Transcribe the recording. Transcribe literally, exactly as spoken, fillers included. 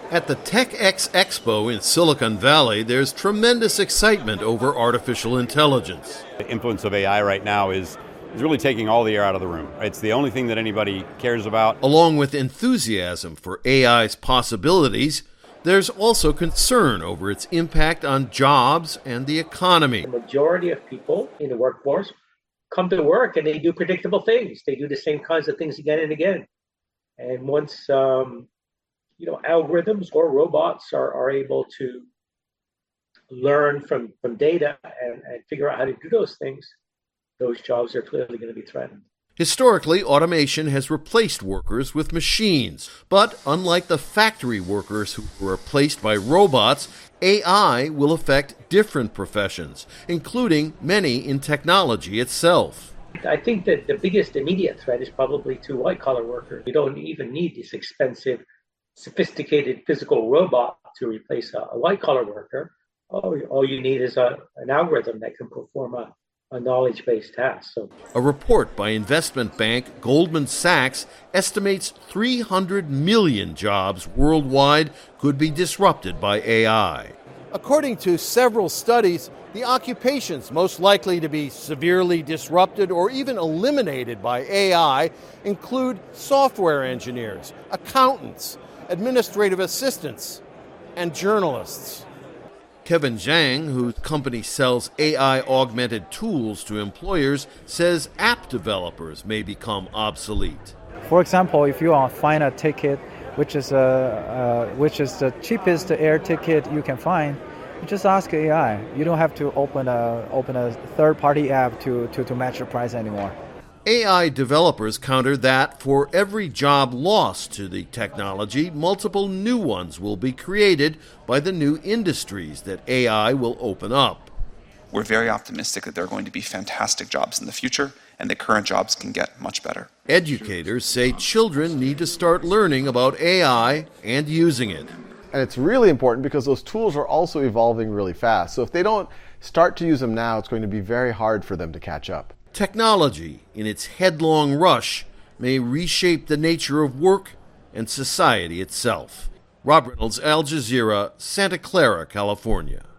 At the TechX Expo in Silicon Valley, there's tremendous excitement over artificial intelligence. The influence of A I right now is, is really taking all the air out of the room. It's the only thing that anybody cares about. Along with enthusiasm for A I's possibilities, there's also concern over its impact on jobs and the economy. The majority of people in the workforce come to work and they do predictable things. They do the same kinds of things again and again. And once um, you know, algorithms or robots are, are able to learn from, from data and, and figure out how to do those things, those jobs are clearly going to be threatened. Historically, automation has replaced workers with machines. But unlike the factory workers who were replaced by robots, A I will affect different professions, including many in technology itself. I think that the biggest immediate threat is probably to white-collar workers. We don't even need this expensive, sophisticated physical robot to replace a, a white-collar worker. All, all you need is a, an algorithm that can perform a, a knowledge-based task. So, a report by investment bank Goldman Sachs estimates three hundred million jobs worldwide could be disrupted by A I. According to several studies, the occupations most likely to be severely disrupted or even eliminated by A I include software engineers, accountants, administrative assistants, and journalists. Kevin Zhang, whose company sells A I-augmented tools to employers, says app developers may become obsolete. For example, if you want to find a ticket, which is, a, uh, which is the cheapest air ticket you can find, you just ask A I. You don't have to open a, open a third-party app to, to, to match the price anymore. A I developers counter that for every job lost to the technology, multiple new ones will be created by the new industries that A I will open up. We're very optimistic that there are going to be fantastic jobs in the future, and that current jobs can get much better. Educators say children need to start learning about A I and using it. And it's really important because those tools are also evolving really fast. So if they don't start to use them now, it's going to be very hard for them to catch up. Technology, in its headlong rush, may reshape the nature of work and society itself. Rob Reynolds, Al Jazeera, Santa Clara, California.